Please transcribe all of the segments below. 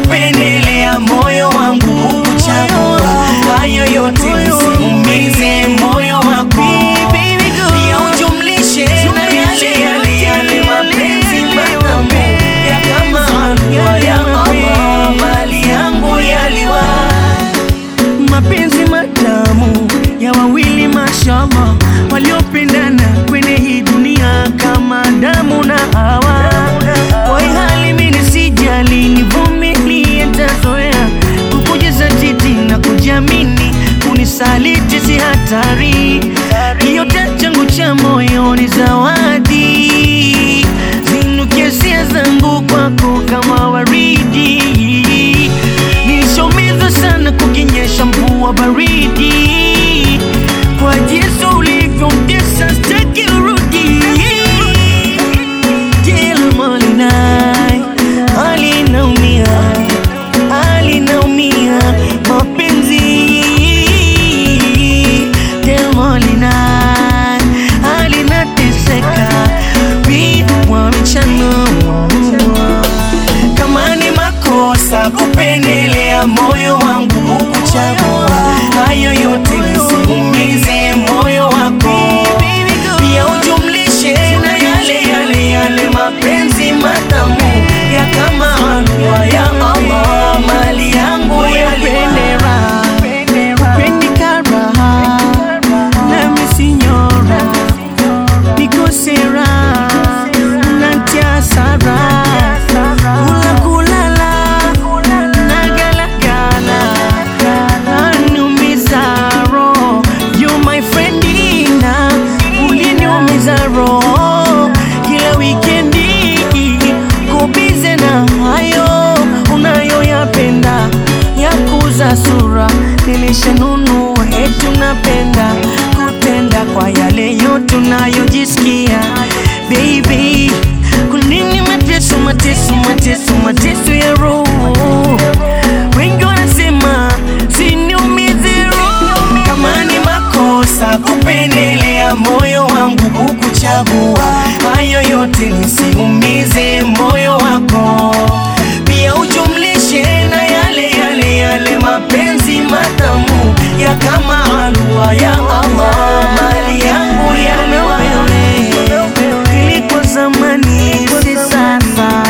kupendelea moyo wangu kukuchagua. Hayo yote usiumize moyo wako, pia ujumlishe na yale mapenzi matamu ya kama halua ya Allah, mali yangu yaliwa. Mapenzi matamu ya wawili mashallah, waliopendana kwenye hii dunia kama damu na Hawa. Kwa hali mimi sijali, nivumilie, nitazoea kukujaza jiti na kujiamini. Unisaliti si hatari, yote changu cha moyo ni zawadi. Zinukie hisia zangu kwako kama waridi, nilishaumiza sana kukinyesha mvua baridi. Kwa jinsi ulivyomtesa sitaki urudi. Kila malinai alinaumia mapenzi. Kila malinai alinateseka kwa mchana. Kama ni makosa kupendelea moyo wangu kukuchagua, hayo yote usiumize moyo wako, pia ujumlishe na yale mapenzi matamu ya kama halua ya Allah, mali yangu yaliwa. Pendika raha na misinyora, nikosera nantia sara, kulala na galagala anumiza roho. You my friend ina uliniumiza roho. Kila weekendi kubize na hayo unayoyapenda ya kuza sura, nilishanunua eti unapenda kutenda kwa yale yote unayojisikia. Baby, kunini mateso ya roho? Wengi wanasema siniumize roho. Kama ni makosa kupendelea moyo wangu kukuchagua, hayo yote nisiumize moyo wako, pia ujumlishe na yale mapenzi matamu ya kama halua ya Allah, mali yangu yaliwa. Ilikuwa zamani si sasa,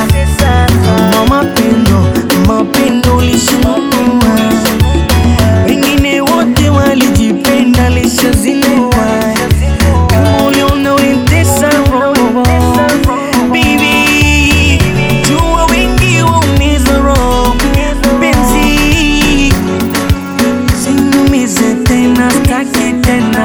mapendo ulishinunua. Wengine wote walijipenda lishazinua. Kama uliona ulitesa roho, baby, jua wengi waumiza roho. Penzi sinumize tena, staki tena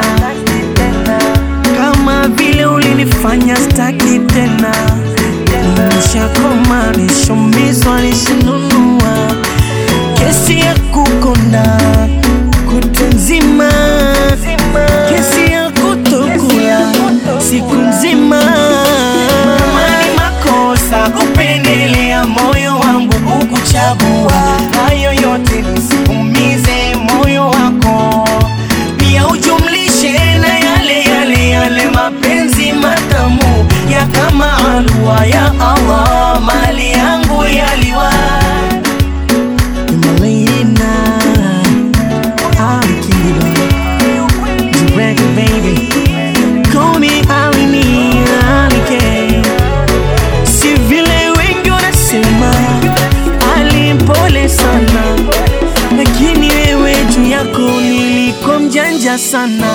kama vile ulinifanya, staki tena. Nishakoma, nishumizwa, nishinunua. Kesi ya kukonda kutu nzima, kesi ya kutokula siku nzima. Kama ni makosa kupendelea moyo wangu kukuchagua, hayo yote nisiumize moyo wako, pia ujumlishe na yale mapenzi matamu ya kama halua ya Allah, mali yangu yaliwa. Baby, call me Alike. Si vile wengi wanasema alimpole sana, lakini wewe juu yako nilikuwa mjanja sana.